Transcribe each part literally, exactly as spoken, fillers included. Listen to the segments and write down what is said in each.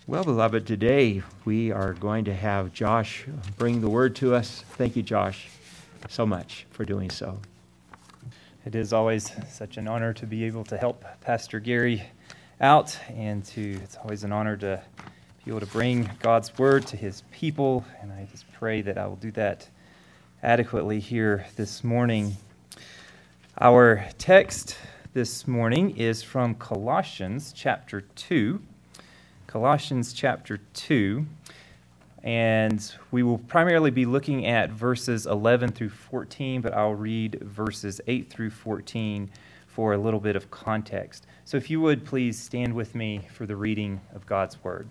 Well, beloved, today we are going to have Josh bring the word to us. Thank you, Josh, so much for doing so. It is always such an honor to be able to help Pastor Gary out, and to it's always an honor to be able to bring God's word to his people, and I just pray that I will do that adequately here this morning. Our text this morning is from Colossians chapter two. Colossians chapter two, and we will primarily be looking at verses eleven through fourteen, but I'll read verses eight through fourteen for a little bit of context. So if you would please stand with me for the reading of God's word.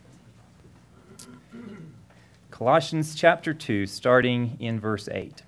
Colossians chapter two, starting in verse eight.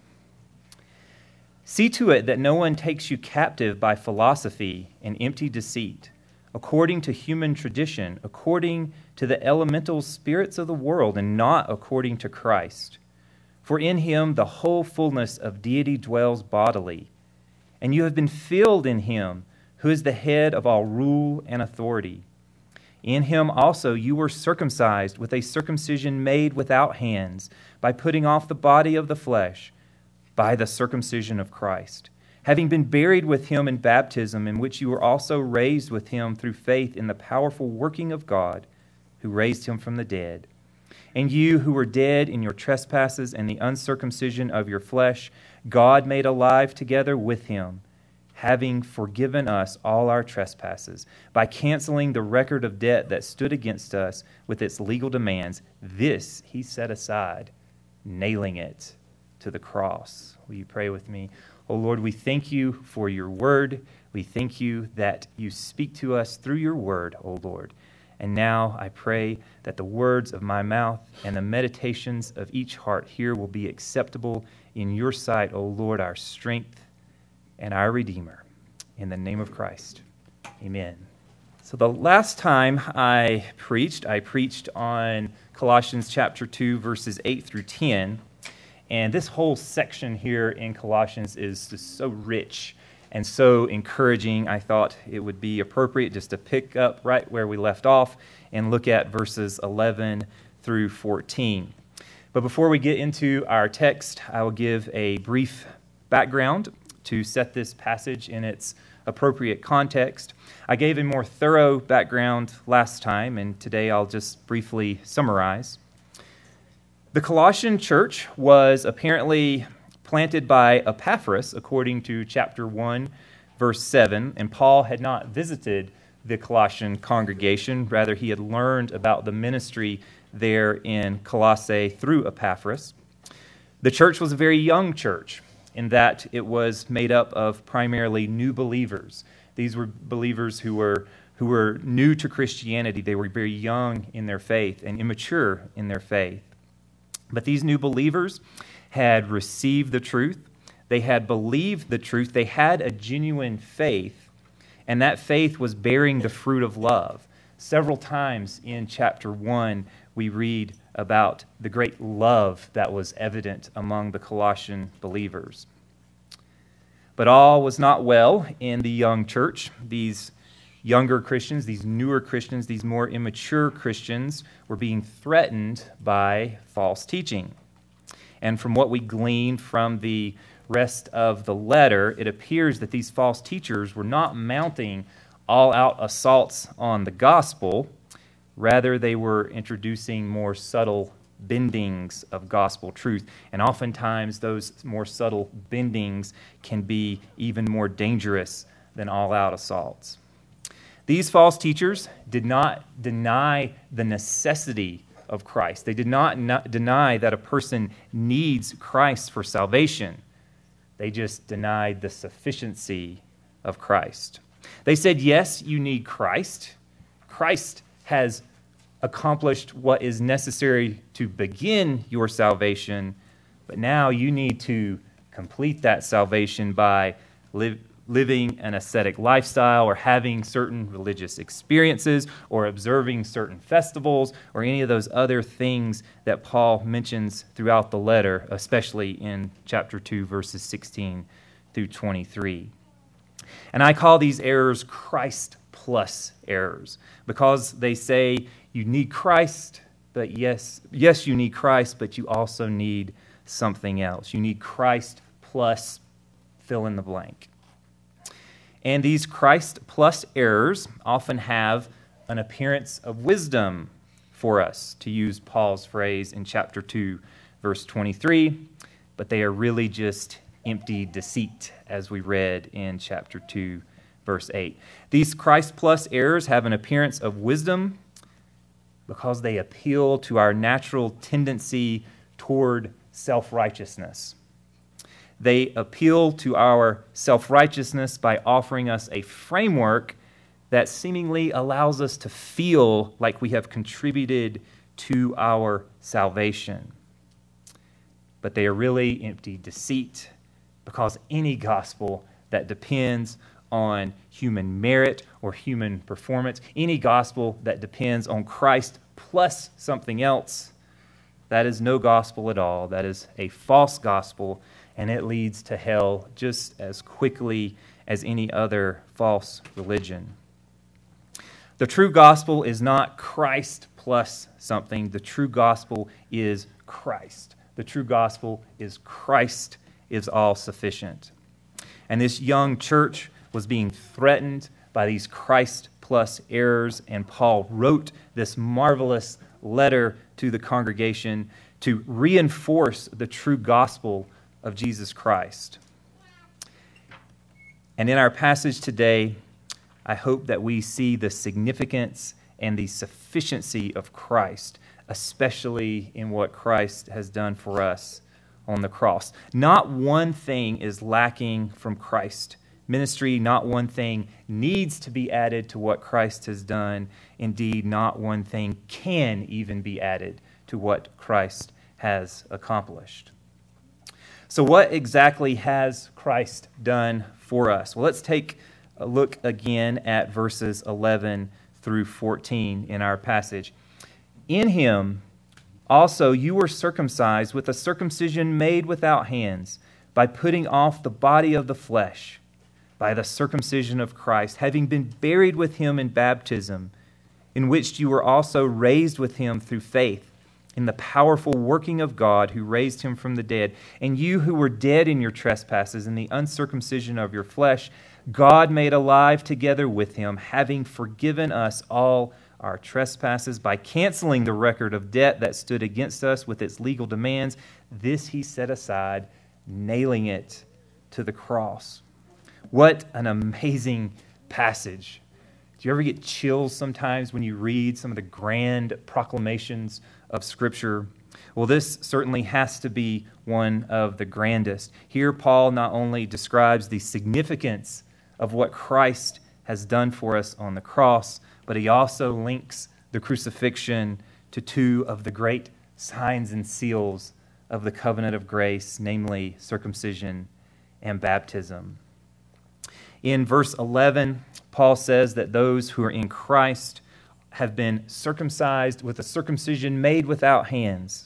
See to it that no one takes you captive by philosophy and empty deceit, according to human tradition, according to the elemental spirits of the world, and not according to Christ. For in him the whole fullness of deity dwells bodily, and you have been filled in him, who is the head of all rule and authority. In him also you were circumcised with a circumcision made without hands, by putting off the body of the flesh, by the circumcision of Christ, having been buried with him in baptism, in which you were also raised with him through faith in the powerful working of God, who raised him from the dead. And you who were dead in your trespasses and the uncircumcision of your flesh, God made alive together with him, having forgiven us all our trespasses, by canceling the record of debt that stood against us with its legal demands. This he set aside, nailing it to the cross. Will you pray with me? Oh Lord, we thank you for your word. We thank you that you speak to us through your word, oh Lord. And now I pray that the words of my mouth and the meditations of each heart here will be acceptable in your sight, oh Lord, our strength and our Redeemer. In the name of Christ, amen. So the last time I preached, I preached on Colossians chapter two, verses eight through ten. And this whole section here in Colossians is just so rich and so encouraging. I thought it would be appropriate just to pick up right where we left off and look at verses eleven through fourteen. But before we get into our text, I will give a brief background to set this passage in its appropriate context. I gave a more thorough background last time, and today I'll just briefly summarize. The Colossian church was apparently planted by Epaphras, according to chapter one, verse seven, and Paul had not visited the Colossian congregation. Rather, he had learned about the ministry there in Colossae through Epaphras. The church was a very young church in that it was made up of primarily new believers. These were believers who were who were new to Christianity. They were very young in their faith and immature in their faith. But these new believers had received the truth. They had believed the truth. They had a genuine faith, and that faith was bearing the fruit of love. Several times in chapter one, we read about the great love that was evident among the Colossian believers. But all was not well in the young church. These younger Christians, these newer Christians, these more immature Christians were being threatened by false teaching. And from what we glean from the rest of the letter, it appears that these false teachers were not mounting all-out assaults on the gospel. Rather, they were introducing more subtle bendings of gospel truth. And oftentimes, those more subtle bendings can be even more dangerous than all-out assaults. These false teachers did not deny the necessity of Christ. They did not n- deny that a person needs Christ for salvation. They just denied the sufficiency of Christ. They said, yes, you need Christ. Christ has accomplished what is necessary to begin your salvation, but now you need to complete that salvation by live. living an ascetic lifestyle or having certain religious experiences or observing certain festivals or any of those other things that Paul mentions throughout the letter, especially in chapter two, verses sixteen through twenty-three. And I call these errors Christ plus errors because they say You need Christ, but yes, yes, you need Christ, but you also need something else. You need Christ plus fill in the blank. And these Christ plus errors often have an appearance of wisdom for us, to use Paul's phrase in chapter two, verse twenty-three, but they are really just empty deceit, as we read in chapter two, verse eight. These Christ plus errors have an appearance of wisdom because they appeal to our natural tendency toward self-righteousness. They appeal to our self-righteousness by offering us a framework that seemingly allows us to feel like we have contributed to our salvation. But they are really empty deceit, because any gospel that depends on human merit or human performance, any gospel that depends on Christ plus something else, that is no gospel at all. That is a false gospel, and it leads to hell just as quickly as any other false religion. The true gospel is not Christ plus something. The true gospel is Christ. The true gospel is Christ is all sufficient. And this young church was being threatened by these Christ plus errors, and Paul wrote this marvelous letter to the congregation to reinforce the true gospel of Jesus Christ. And in our passage today, I hope that we see the significance and the sufficiency of Christ, especially in what Christ has done for us on the cross. Not one thing is lacking from Christ's ministry. Not one thing needs to be added to what Christ has done. Indeed, not one thing can even be added to what Christ has accomplished. So what exactly has Christ done for us? Well, let's take a look again at verses eleven through fourteen in our passage. In him also you were circumcised with a circumcision made without hands, by putting off the body of the flesh, by the circumcision of Christ, having been buried with him in baptism, in which you were also raised with him through faith in the powerful working of God who raised him from the dead. And you who were dead in your trespasses and the uncircumcision of your flesh, God made alive together with him, having forgiven us all our trespasses by canceling the record of debt that stood against us with its legal demands. This he set aside, nailing it to the cross. What an amazing passage. Do you ever get chills sometimes when you read some of the grand proclamations of Scripture? Well, this certainly has to be one of the grandest. Here, Paul not only describes the significance of what Christ has done for us on the cross, but he also links the crucifixion to two of the great signs and seals of the covenant of grace, namely circumcision and baptism. In verse eleven, Paul says that those who are in Christ have been circumcised with a circumcision made without hands.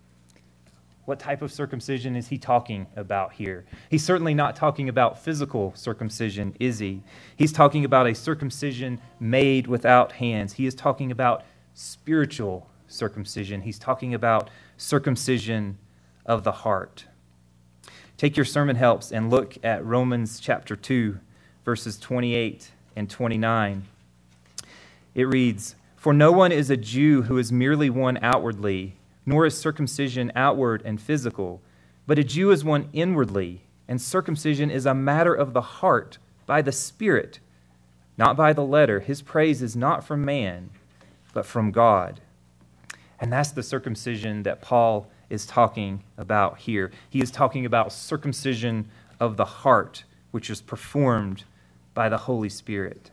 What type of circumcision is he talking about here? He's certainly not talking about physical circumcision, is he? He's talking about a circumcision made without hands. He is talking about spiritual circumcision. He's talking about circumcision of the heart. Take your sermon helps and look at Romans chapter two, verses twenty-eight and twenty-nine. It reads, "For no one is a Jew who is merely one outwardly, nor is circumcision outward and physical, but a Jew is one inwardly, and circumcision is a matter of the heart, by the Spirit, not by the letter. His praise is not from man, but from God." And that's the circumcision that Paul is talking about here. He is talking about circumcision of the heart, which is performed by the Holy Spirit.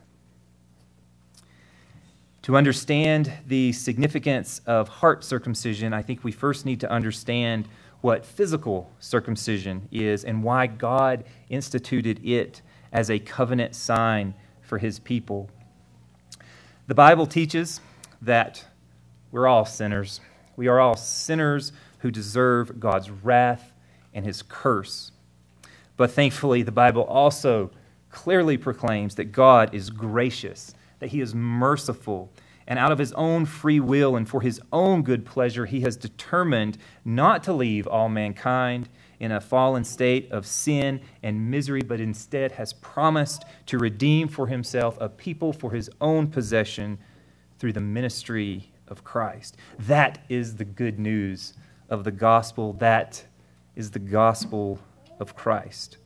To understand the significance of heart circumcision, I think we first need to understand what physical circumcision is and why God instituted it as a covenant sign for his people. The Bible teaches that we're all sinners. We are all sinners who deserve God's wrath and his curse. But thankfully, the Bible also clearly proclaims that God is gracious, that he is merciful, And out of his own free will and for his own good pleasure, he has determined not to leave all mankind in a fallen state of sin and misery, but instead has promised to redeem for himself a people for his own possession through the ministry of Christ. That is the good news of the gospel. That is the gospel of Christ.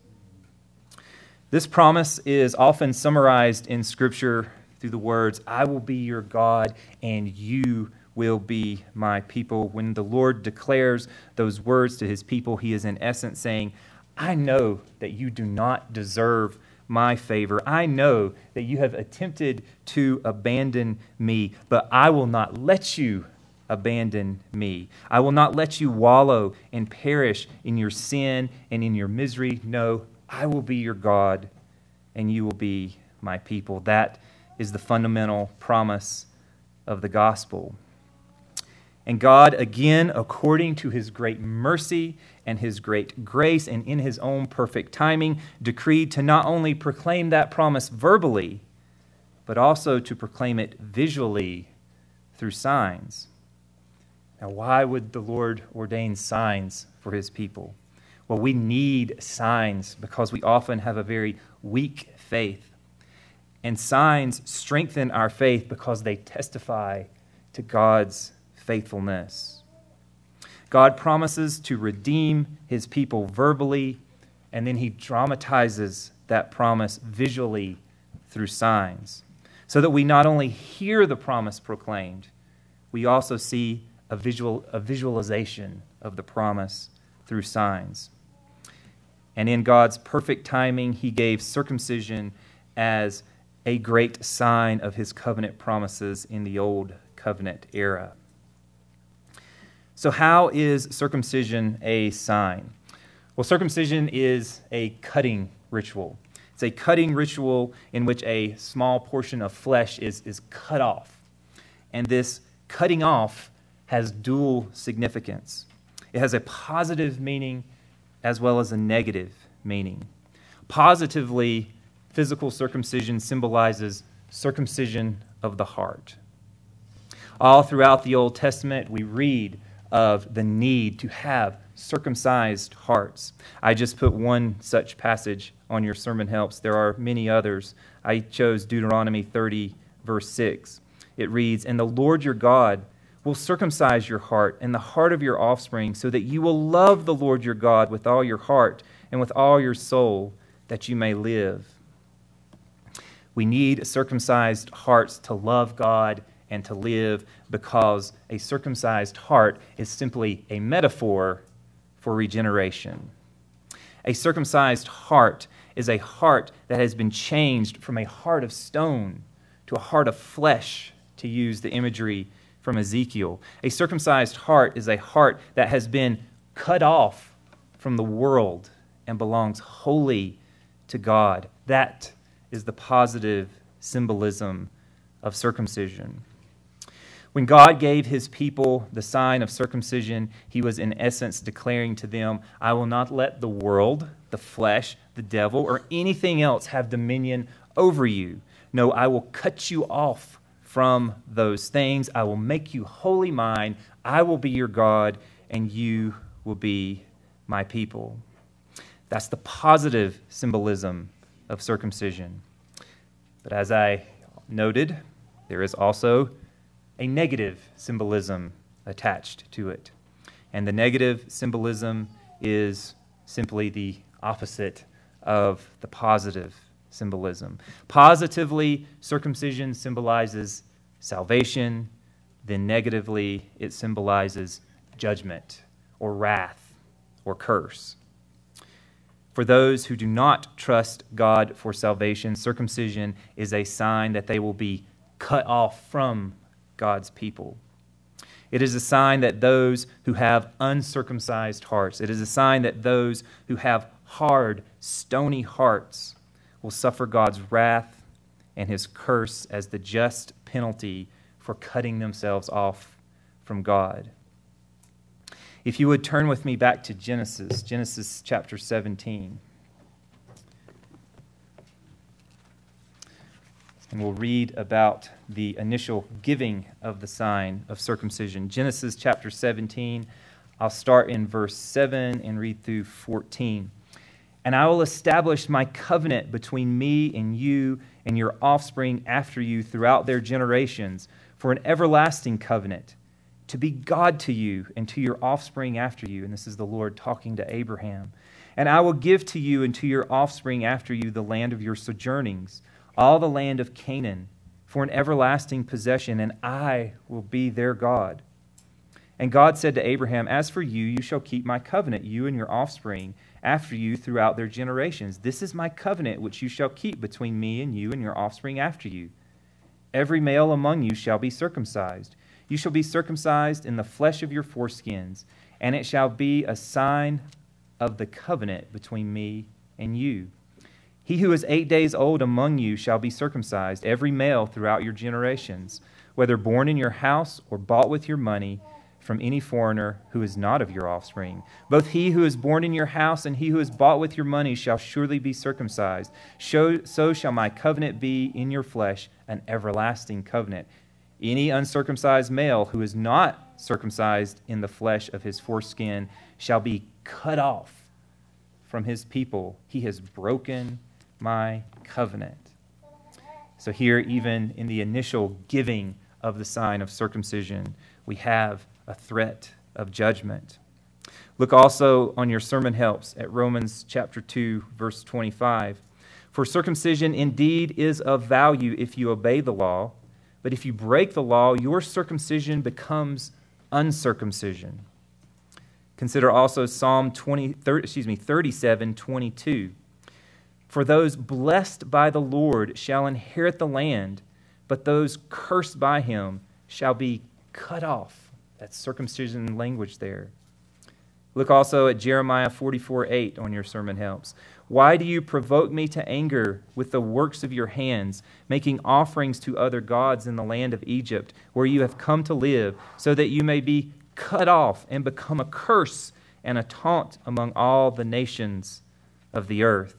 This promise is often summarized in Scripture through the words, I will be your God and you will be my people. When the Lord declares those words to his people, he is in essence saying, I know that you do not deserve my favor. I know that you have attempted to abandon me, but I will not let you abandon me. I will not let you wallow and perish in your sin and in your misery. No, I will be your God and you will be my people. That is the fundamental promise of the gospel. And God, again, according to his great mercy and his great grace and in his own perfect timing, decreed to not only proclaim that promise verbally, but also to proclaim it visually through signs. Now, why would the Lord ordain signs for his people? Well, we need signs because we often have a very weak faith. And signs strengthen our faith because they testify to God's faithfulness. God promises to redeem his people verbally, and then he dramatizes that promise visually through signs, so that we not only hear the promise proclaimed, we also see a visual a visualization of the promise through signs. And in God's perfect timing, he gave circumcision as a great sign of his covenant promises in the old covenant era. So how is circumcision a sign? Well, circumcision is a cutting ritual. It's a cutting ritual in which a small portion of flesh is, is cut off. And this cutting off has dual significance. It has a positive meaning as well as a negative meaning. Positively, physical circumcision symbolizes circumcision of the heart. All throughout the Old Testament, we read of the need to have circumcised hearts. I just put one such passage on your sermon helps. There are many others. I chose Deuteronomy thirty, verse six. It reads, And the Lord your God will circumcise your heart and the heart of your offspring, so that you will love the Lord your God with all your heart and with all your soul, that you may live. We need circumcised hearts to love God and to live, because a circumcised heart is simply a metaphor for regeneration. A circumcised heart is a heart that has been changed from a heart of stone to a heart of flesh, to use the imagery from Ezekiel. A circumcised heart is a heart that has been cut off from the world and belongs wholly to God. That is the positive symbolism of circumcision. When God gave his people the sign of circumcision, he was in essence declaring to them, I will not let the world, the flesh, the devil, or anything else have dominion over you. No, I will cut you off from those things. I will make you wholly mine. I will be your God, and you will be my people. That's the positive symbolism of circumcision. But as I noted, there is also a negative symbolism attached to it. And the negative symbolism is simply the opposite of the positive symbolism. Positively, circumcision symbolizes salvation. Then negatively, it symbolizes judgment or wrath or curse. For those who do not trust God for salvation, circumcision is a sign that they will be cut off from God's people. It is a sign that those who have uncircumcised hearts, it is a sign that those who have hard, stony hearts will suffer God's wrath and his curse as the just penalty for cutting themselves off from God. If you would turn with me back to Genesis, Genesis chapter seventeen. and we'll read about the initial giving of the sign of circumcision. Genesis chapter seventeen, I'll start in verse seven and read through fourteen. And I will establish my covenant between me and you and your offspring after you throughout their generations for an everlasting covenant, to be God to you and to your offspring after you. And this is the Lord talking to Abraham. And I will give to you and to your offspring after you the land of your sojournings, all the land of Canaan, for an everlasting possession, and I will be their God. And God said to Abraham, as for you, you shall keep my covenant, you and your offspring after you throughout their generations. This is my covenant which you shall keep between me and you and your offspring after you. Every male among you shall be circumcised. You shall be circumcised in the flesh of your foreskins, and it shall be a sign of the covenant between me and you. He who is eight days old among you shall be circumcised, every male throughout your generations, whether born in your house or bought with your money from any foreigner who is not of your offspring. Both he who is born in your house and he who is bought with your money shall surely be circumcised. So shall my covenant be in your flesh, an everlasting covenant. Any uncircumcised male who is not circumcised in the flesh of his foreskin shall be cut off from his people. He has broken my covenant. So here, even in the initial giving of the sign of circumcision, we have a threat of judgment. Look also on your sermon helps at Romans chapter two, verse twenty-five. For circumcision indeed is of value if you obey the law, but if you break the law, your circumcision becomes uncircumcision. Consider also Psalm twenty, thirty, excuse me, thirty-seven twenty-two. For those blessed by the Lord shall inherit the land, but those cursed by him shall be cut off. That's circumcision language there. Look also at Jeremiah forty-four eight on your sermon helps. Why do you provoke me to anger with the works of your hands, making offerings to other gods in the land of Egypt, where you have come to live, so that you may be cut off and become a curse and a taunt among all the nations of the earth?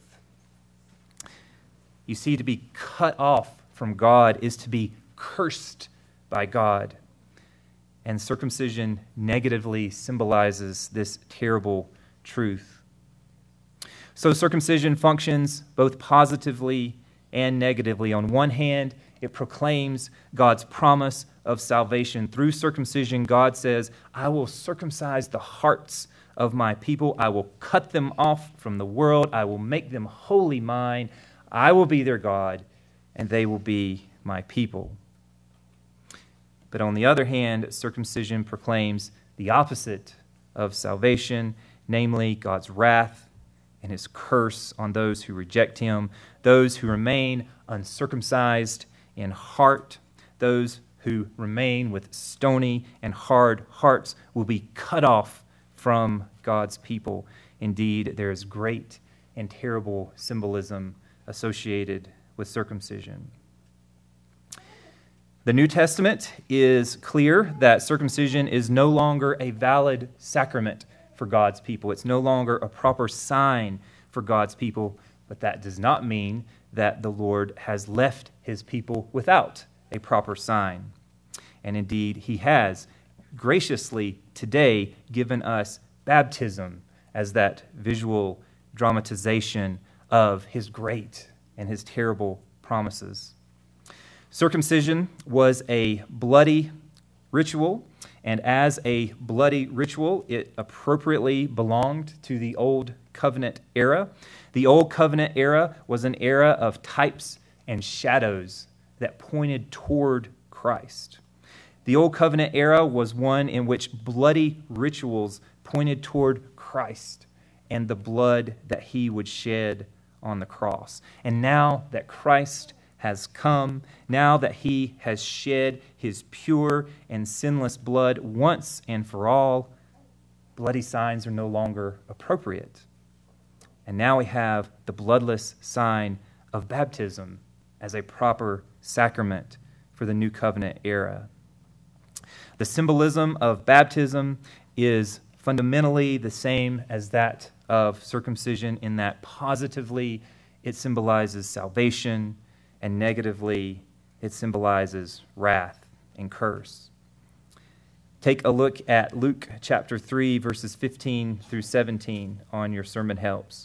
You see, to be cut off from God is to be cursed by God. And circumcision negatively symbolizes this terrible truth. So circumcision functions both positively and negatively. On one hand, it proclaims God's promise of salvation. Through circumcision, God says, I will circumcise the hearts of my people. I will cut them off from the world. I will make them wholly mine. I will be their God, and they will be my people. But on the other hand, circumcision proclaims the opposite of salvation, namely God's wrath and his curse on those who reject him, those who remain uncircumcised in heart, those who remain with stony and hard hearts will be cut off from God's people. Indeed, there is great and terrible symbolism associated with circumcision. The New Testament is clear that circumcision is no longer a valid sacrament for God's people. It's no longer a proper sign for God's people, but that does not mean that the Lord has left his people without a proper sign. And indeed, he has graciously today given us baptism as that visual dramatization of his great and his terrible promises. Circumcision was a bloody ritual, and as a bloody ritual, it appropriately belonged to the Old Covenant era. The Old Covenant era was an era of types and shadows that pointed toward Christ. The Old Covenant era was one in which bloody rituals pointed toward Christ and the blood that he would shed on the cross. And now that Christ has come, now that he has shed his pure and sinless blood once and for all, bloody signs are no longer appropriate. And now we have the bloodless sign of baptism as a proper sacrament for the New Covenant era. The symbolism of baptism is fundamentally the same as that of circumcision in that positively it symbolizes salvation, and negatively, it symbolizes wrath and curse. Take a look at Luke chapter three, verses fifteen through seventeen on your sermon helps.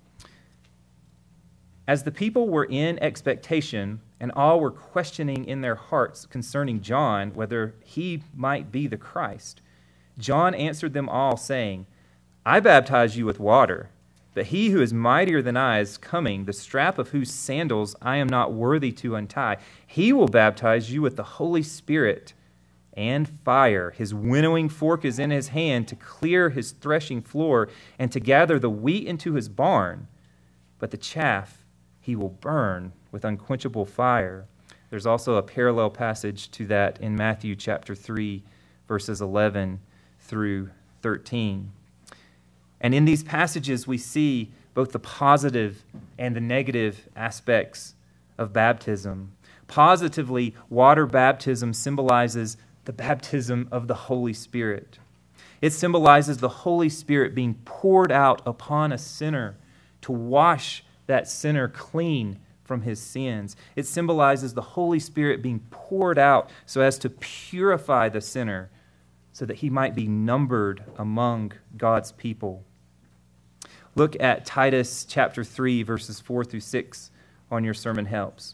As the people were in expectation, and all were questioning in their hearts concerning John whether he might be the Christ, John answered them all, saying, I baptize you with water, but he who is mightier than I is coming, the strap of whose sandals I am not worthy to untie. He will baptize you with the Holy Spirit and fire. His winnowing fork is in his hand to clear his threshing floor and to gather the wheat into his barn, but the chaff he will burn with unquenchable fire. There's also a parallel passage to that in Matthew chapter three, verses eleven through thirteen. And in these passages, we see both the positive and the negative aspects of baptism. Positively, water baptism symbolizes the baptism of the Holy Spirit. It symbolizes the Holy Spirit being poured out upon a sinner to wash that sinner clean from his sins. It symbolizes the Holy Spirit being poured out so as to purify the sinner so that he might be numbered among God's people. Look at Titus chapter three, verses four through six on your sermon helps.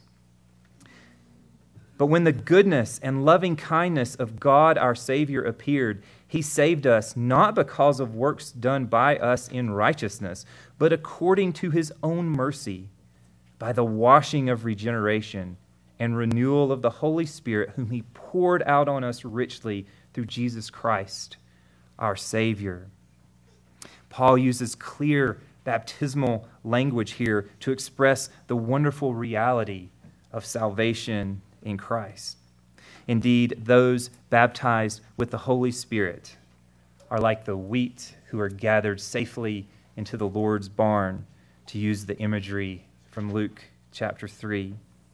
But when the goodness and loving kindness of God our Savior appeared, he saved us not because of works done by us in righteousness, but according to his own mercy, by the washing of regeneration and renewal of the Holy Spirit, whom he poured out on us richly through Jesus Christ, our Savior. Paul uses clear baptismal language here to express the wonderful reality of salvation in Christ. Indeed, those baptized with the Holy Spirit are like the wheat who are gathered safely into the Lord's barn, to use the imagery from Luke chapter three.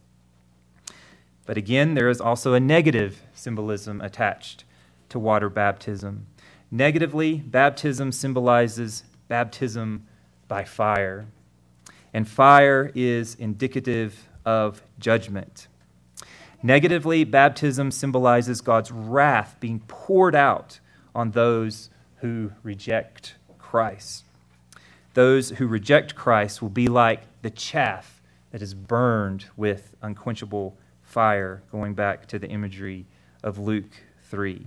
But again, there is also a negative symbolism attached to water baptism. Negatively, baptism symbolizes baptism by fire, and fire is indicative of judgment. Negatively, baptism symbolizes God's wrath being poured out on those who reject Christ. Those who reject Christ will be like the chaff that is burned with unquenchable fire, going back to the imagery of Luke three.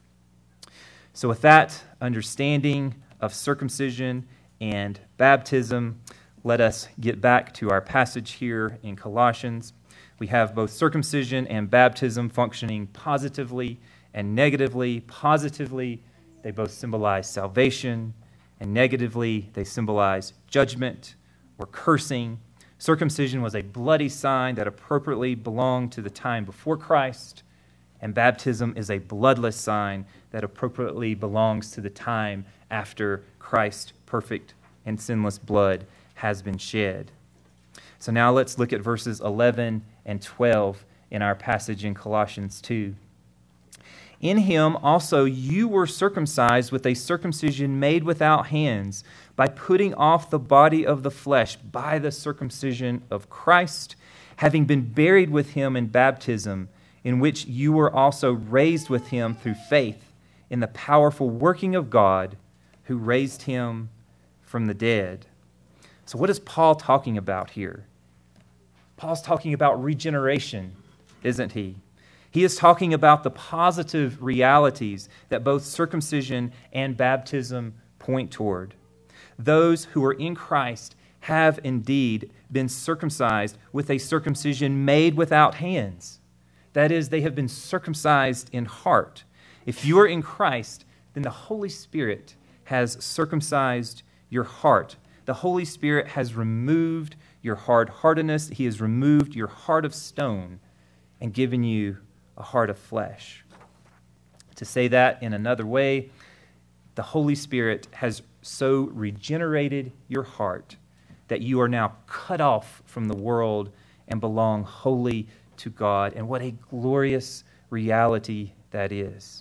So with that understanding of circumcision and baptism, let us get back to our passage here in Colossians. We have both circumcision and baptism functioning positively and negatively. Positively, they both symbolize salvation, and negatively, they symbolize judgment or cursing. Circumcision was a bloody sign that appropriately belonged to the time before Christ, and baptism is a bloodless sign that appropriately belongs to the time after Christ's perfect and sinless blood has been shed. So now let's look at verses eleven and twelve in our passage in Colossians two. In him also you were circumcised with a circumcision made without hands, by putting off the body of the flesh by the circumcision of Christ, having been buried with him in baptism, in which you were also raised with him through faith in the powerful working of God, who raised him from the dead. So what is Paul talking about here? Paul's talking about regeneration, isn't he? He is talking about the positive realities that both circumcision and baptism point toward. Those who are in Christ have indeed been circumcised with a circumcision made without hands. That is, they have been circumcised in heart. If you are in Christ, then the Holy Spirit has circumcised your heart. The Holy Spirit has removed your hard-heartedness. He has removed your heart of stone and given you a heart of flesh. To say that in another way, the Holy Spirit has so regenerated your heart that you are now cut off from the world and belong wholly to God. And what a glorious reality that is.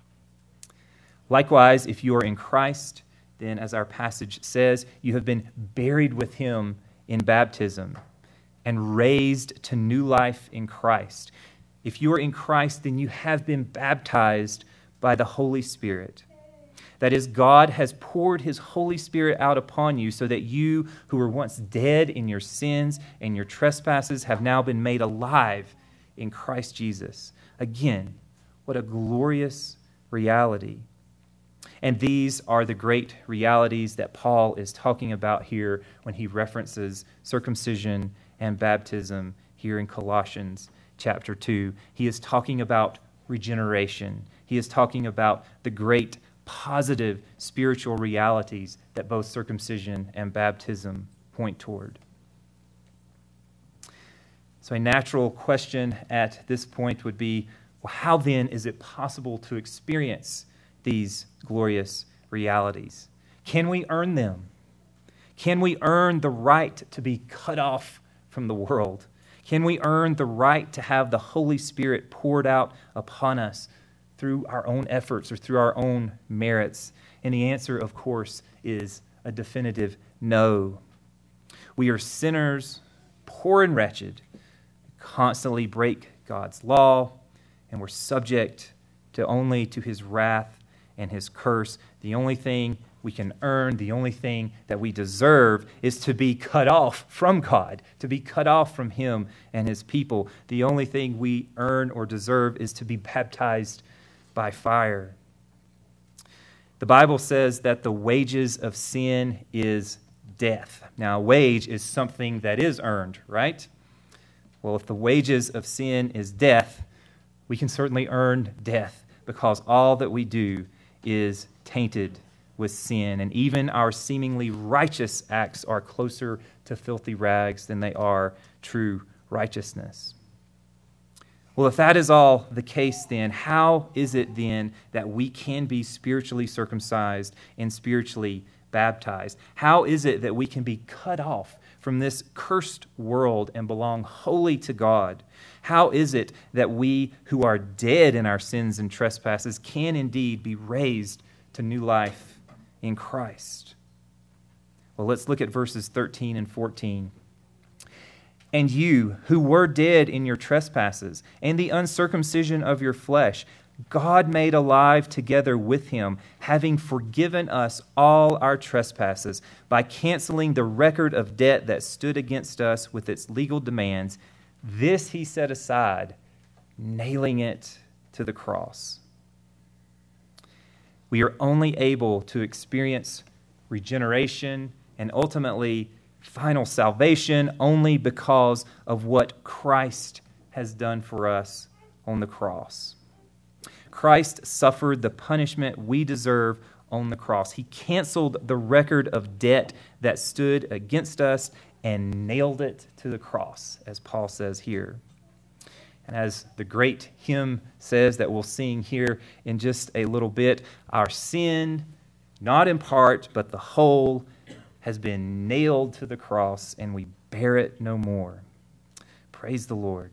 Likewise, if you are in Christ, then as our passage says, you have been buried with him in baptism. and raised to new life in Christ. If you are in Christ, then you have been baptized by the Holy Spirit. That is, God has poured his Holy Spirit out upon you so that you, who were once dead in your sins and your trespasses, have now been made alive in Christ Jesus. Again, what a glorious reality. And these are the great realities that Paul is talking about here when he references circumcision and baptism here in Colossians chapter two. He is talking about regeneration. He is talking about the great positive spiritual realities that both circumcision and baptism point toward. So a natural question at this point would be, well, how then is it possible to experience these glorious realities? Can we earn them? Can we earn the right to be cut off from the world? Can we earn the right to have the Holy Spirit poured out upon us through our own efforts or through our own merits? And the answer, of course, is a definitive no. We are sinners, poor and wretched, constantly break God's law, and we're subject to only to his wrath and his curse. The only thing we can earn, the only thing that we deserve is to be cut off from God, to be cut off from him and his people. The only thing we earn or deserve is to be baptized by fire. The Bible says that the wages of sin is death. Now, a wage is something that is earned, right? Well, if the wages of sin is death, we can certainly earn death because all that we do is tainted with sin. And even our seemingly righteous acts are closer to filthy rags than they are true righteousness. Well, if that is all the case, then how is it then that we can be spiritually circumcised and spiritually baptized? How is it that we can be cut off from this cursed world and belong wholly to God? How is it that we who are dead in our sins and trespasses can indeed be raised to new life in Christ? Well, let's look at verses thirteen and fourteen. And you, who were dead in your trespasses and the uncircumcision of your flesh, God made alive together with him, having forgiven us all our trespasses by canceling the record of debt that stood against us with its legal demands. This he set aside, nailing it to the cross. We are only able to experience regeneration and ultimately final salvation only because of what Christ has done for us on the cross. Christ suffered the punishment we deserve on the cross. He canceled the record of debt that stood against us and nailed it to the cross, as Paul says here. And as the great hymn says that we'll sing here in just a little bit, our sin, not in part, but the whole, has been nailed to the cross, and we bear it no more. Praise the Lord.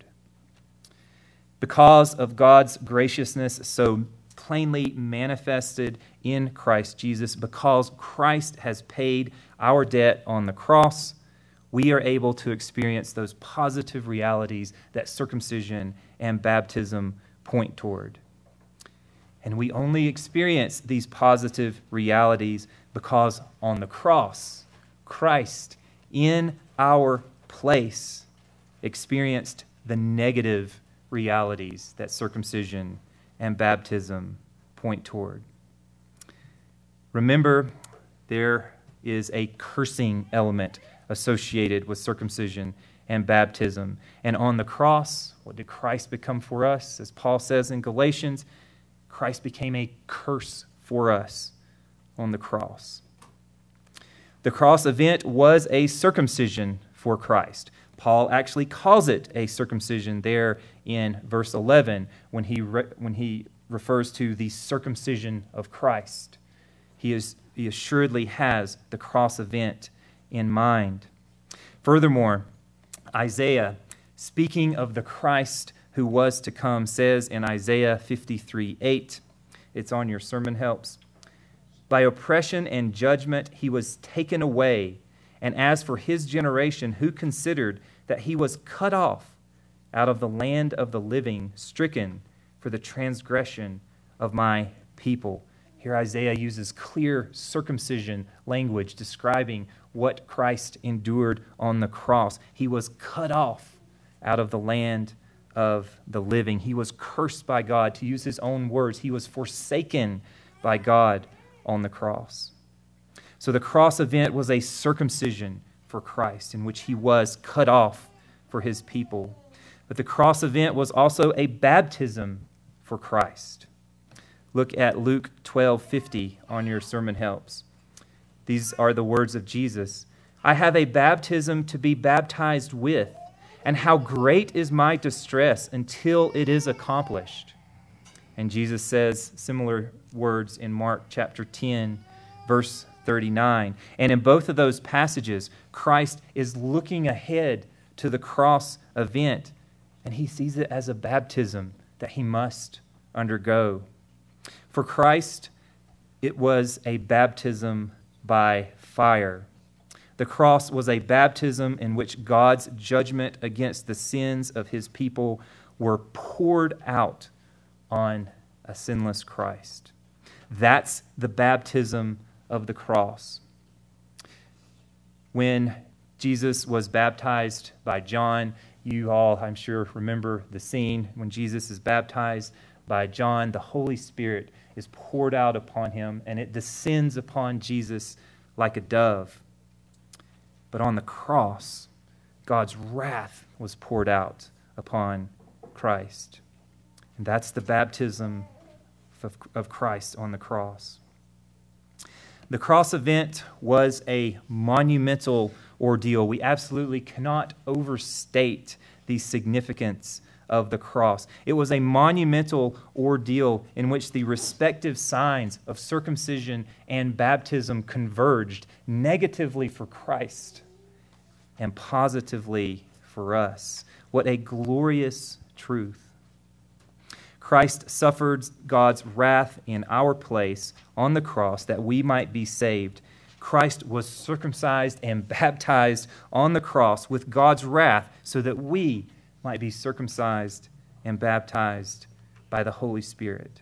Because of God's graciousness so plainly manifested in Christ Jesus, because Christ has paid our debt on the cross, we are able to experience those positive realities that circumcision and baptism point toward. And we only experience these positive realities because on the cross, Christ, in our place, experienced the negative realities that circumcision and baptism point toward. Remember, there is a cursing element associated with circumcision and baptism. And on the cross, what did Christ become for us? As Paul says in Galatians, Christ became a curse for us on the cross. The cross event was a circumcision for Christ. Paul actually calls it a circumcision there in verse eleven when he re- when he refers to the circumcision of Christ. He is he assuredly has the cross event in mind. Furthermore, Isaiah, speaking of the Christ who was to come, says in Isaiah fifty-three eight, it's on your sermon helps, by oppression and judgment he was taken away, and as for his generation, who considered that he was cut off out of the land of the living, stricken for the transgression of my people. Here Isaiah uses clear circumcision language describing what Christ endured on the cross. He was cut off out of the land of the living. He was cursed by God. To use his own words, he was forsaken by God on the cross. So the cross event was a circumcision for Christ in which he was cut off for his people. But the cross event was also a baptism for Christ. Look at Luke twelve fifty on your sermon helps. These are the words of Jesus. I have a baptism to be baptized with, and how great is my distress until it is accomplished. And Jesus says similar words in Mark chapter ten, verse thirty-nine. And in both of those passages, Christ is looking ahead to the cross event, and he sees it as a baptism that he must undergo. For Christ, it was a baptism by fire. The cross was a baptism in which God's judgment against the sins of his people were poured out on a sinless Christ. That's the baptism of the cross. When Jesus was baptized by John, you all, I'm sure, remember the scene. When Jesus is baptized by John, the Holy Spirit is poured out upon him, and it descends upon Jesus like a dove. But on the cross, God's wrath was poured out upon Christ. And that's the baptism of, of Christ on the cross. The cross event was a monumental ordeal. We absolutely cannot overstate the significance of the cross. It was a monumental ordeal in which the respective signs of circumcision and baptism converged negatively for Christ and positively for us. What a glorious truth. Christ suffered God's wrath in our place on the cross that we might be saved. Christ was circumcised and baptized on the cross with God's wrath so that we might be circumcised and baptized by the Holy Spirit.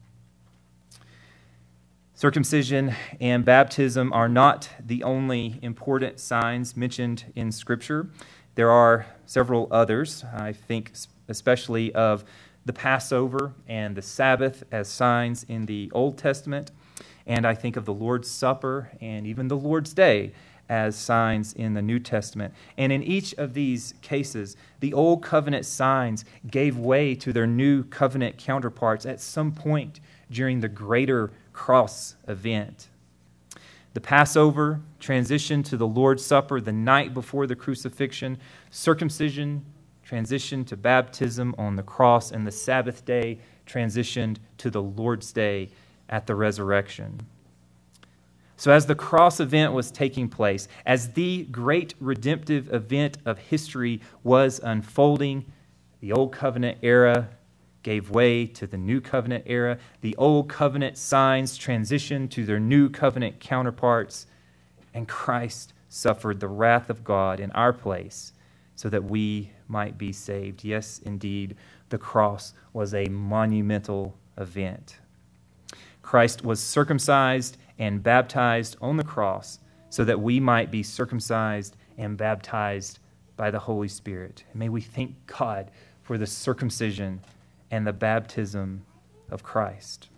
Circumcision and baptism are not the only important signs mentioned in Scripture. There are several others. I think especially of the Passover and the Sabbath as signs in the Old Testament. And I think of the Lord's Supper and even the Lord's Day as signs in the New Testament. And in each of these cases, the Old Covenant signs gave way to their New Covenant counterparts at some point during the greater cross event. The Passover transitioned to the Lord's Supper the night before the crucifixion. Circumcision transitioned to baptism on the cross, and the Sabbath day transitioned to the Lord's Day at the resurrection. So as the cross event was taking place, as the great redemptive event of history was unfolding, the Old Covenant era gave way to the New Covenant era. The Old Covenant signs transitioned to their New Covenant counterparts, and Christ suffered the wrath of God in our place so that we might be saved. Yes, indeed, the cross was a monumental event. Christ was circumcised and baptized on the cross so that we might be circumcised and baptized by the Holy Spirit. And may we thank God for the circumcision and the baptism of Christ.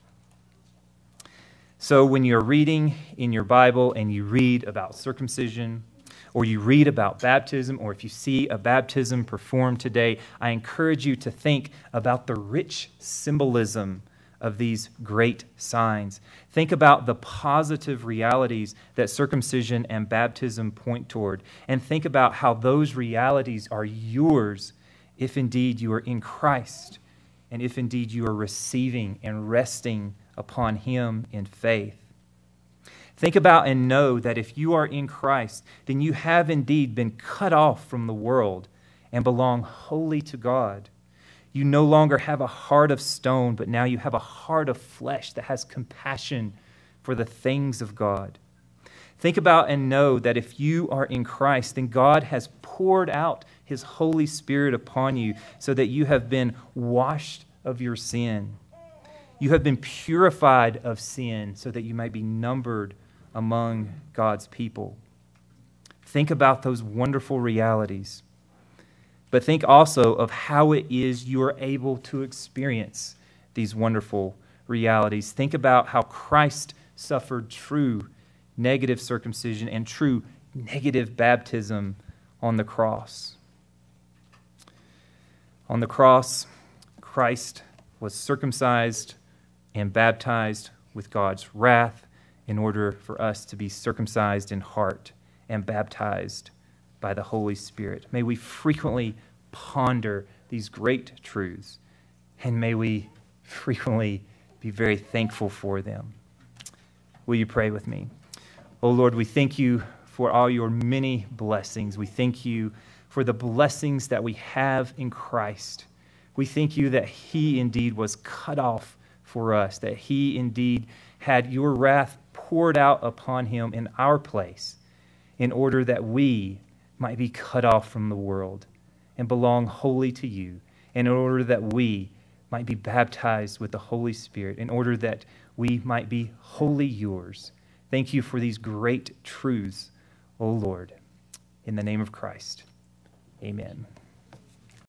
So when you're reading in your Bible and you read about circumcision, or you read about baptism, or if you see a baptism performed today, I encourage you to think about the rich symbolism of these great signs. Think about the positive realities that circumcision and baptism point toward, and think about how those realities are yours if indeed you are in Christ, and if indeed you are receiving and resting upon Him in faith. Think about and know that if you are in Christ, then you have indeed been cut off from the world and belong wholly to God. You no longer have a heart of stone, but now you have a heart of flesh that has compassion for the things of God. Think about and know that if you are in Christ, then God has poured out his Holy Spirit upon you so that you have been washed of your sin. You have been purified of sin so that you might be numbered among God's people. Think about those wonderful realities. But think also of how it is you are able to experience these wonderful realities. Think about how Christ suffered true negative circumcision and true negative baptism on the cross. On the cross, Christ was circumcised and baptized with God's wrath in order for us to be circumcised in heart and baptized by the Holy Spirit. May we frequently ponder these great truths, and may we frequently be very thankful for them. Will you pray with me? Oh Lord, we thank you for all your many blessings. We thank you for the blessings that we have in Christ. We thank you that he indeed was cut off for us, that he indeed had your wrath poured out upon him in our place in order that we might be cut off from the world and belong wholly to you, in order that we might be baptized with the Holy Spirit, in order that we might be wholly yours. Thank you for these great truths, O Lord. In the name of Christ, amen.